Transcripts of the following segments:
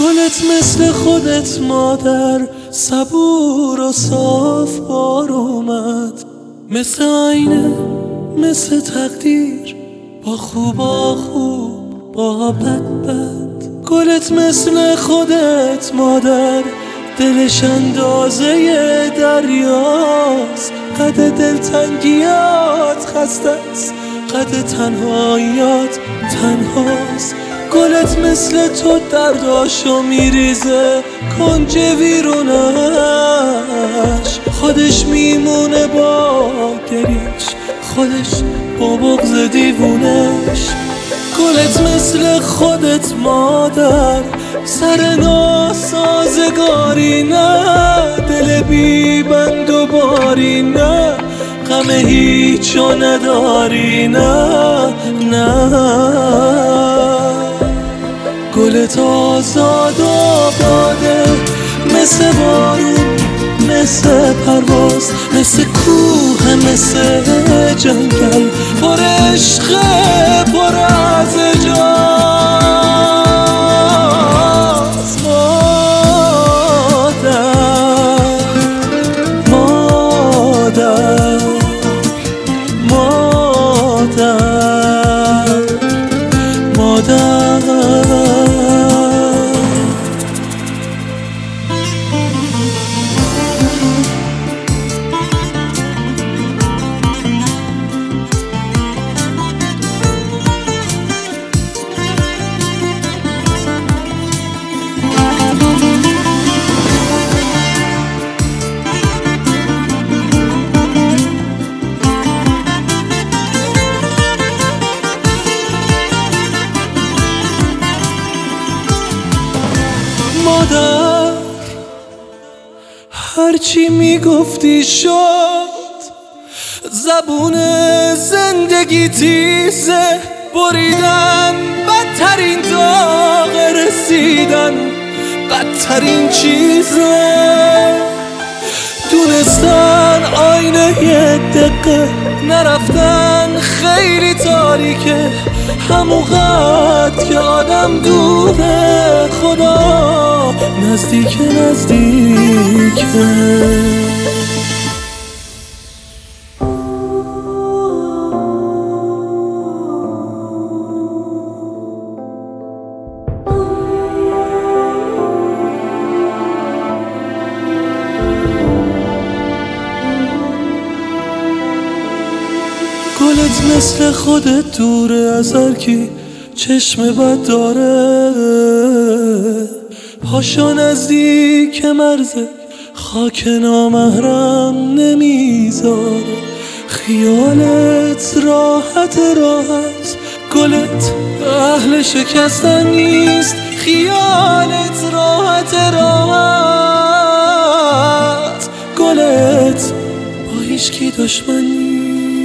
گلت مثل خودت مادر، صبور و صاف بار اومد، مثل آینه مثل تقدیر، با خوبا خوب با بد بد. گلت مثل خودت مادر، دلش اندازه دریاست، قد دلتنگیات خسته است، قد تنهاییات تنهاست. گلت مثل تو درداشو میریزه کنج ویرونش، خودش میمونه با گریش، خودش با بغض دیوونش. گلت مثل خودت مادر، سر ناسازگاری نه، دل بی بند و باری نه، غم هیچو نداری نه نه. گلت آزاد و آباده، مثل بارون مثل پرواز، مثل کوه مثل جنگل، پر عشق پر از اجاز. مادر مادر مادر مادر، هرچی میگفتی شد، زبون زندگی تیزه، بریدن بدترین داغ رسیدن، بدترین چیزه. دونستن آینه یه دقیقه، نرفتن خیلی تاریکه، هموقت که آدم دوره خدا نزدیک نزدیکه. گلت مثل خودت دوره از هرکی چشم بد داره، پاشو نزدیک مرزه خاک نامحرم نمیذاره. خیالت راحت راحت، گلت اهل شکستن نیست، خیالت راحت راحت، گلت با هیچکی دشمن نیست.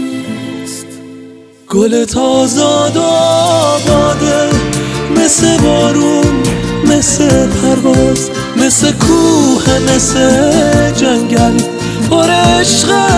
گلت آزاد و آباده، مثل بارون مثل پرواز، مثل کوه مثل جنگل، پر عشق